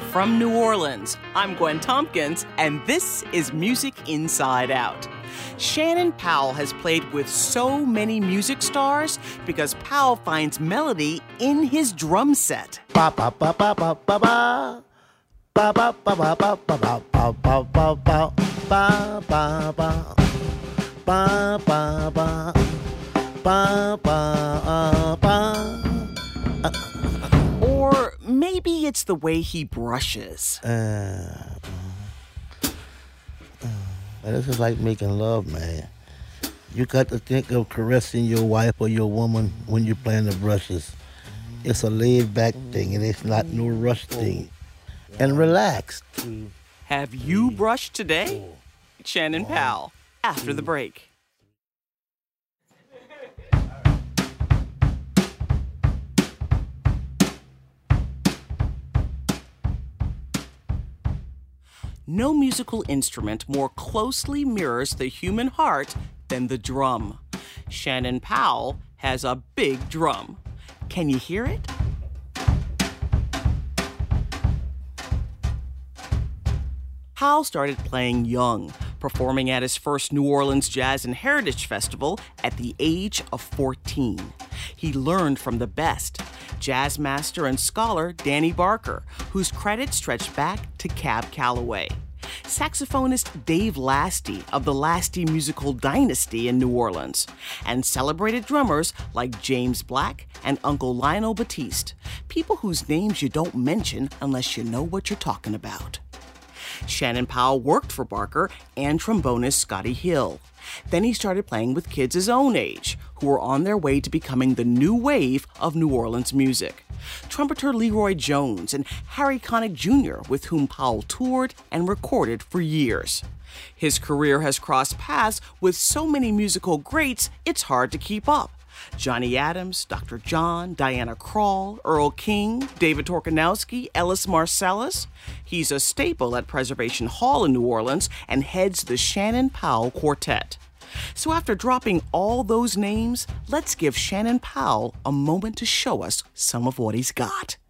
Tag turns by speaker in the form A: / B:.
A: From New Orleans, I'm Gwen Tompkins, and this is Music Inside Out. Shannon Powell has played with so many music stars because Powell finds melody in his drum set.
B: Ba ba ba ba ba ba ba. Ba ba ba ba ba ba ba ba ba ba ba ba ba ba ba ba ba ba ba ba.
A: Or maybe it's the way he brushes.
B: This is like making love, man. You got to think of caressing your wife or your woman when you're playing the brushes. It's a laid-back thing, and it's not no rush thing. And relaxed.
A: Have you brushed today? Shannon Powell, after the break. No musical instrument more closely mirrors the human heart than the drum. Shannon Powell has a big drum. Can you hear it? Powell started playing young, performing at his first New Orleans Jazz and Heritage Festival at the age of 14. He learned from the best, jazz master and scholar Danny Barker, whose credit stretched back to Cab Calloway. Saxophonist Dave Lasty of the Lasty Musical Dynasty in New Orleans, and celebrated drummers like James Black and Uncle Lionel Batiste, people whose names you don't mention unless you know what you're talking about. Shannon Powell worked for Barker and trombonist Scotty Hill. Then he started playing with kids his own age, who were on their way to becoming the new wave of New Orleans music. Trumpeter Leroy Jones and Harry Connick Jr., with whom Powell toured and recorded for years. His career has crossed paths with so many musical greats, it's hard to keep up. Johnny Adams, Dr. John, Diana Krall, Earl King, David Torkanowski, Ellis Marsalis. He's a staple at Preservation Hall in New Orleans and heads the Shannon Powell Quartet. So after dropping all those names, let's give Shannon Powell a moment to show us some of what he's got.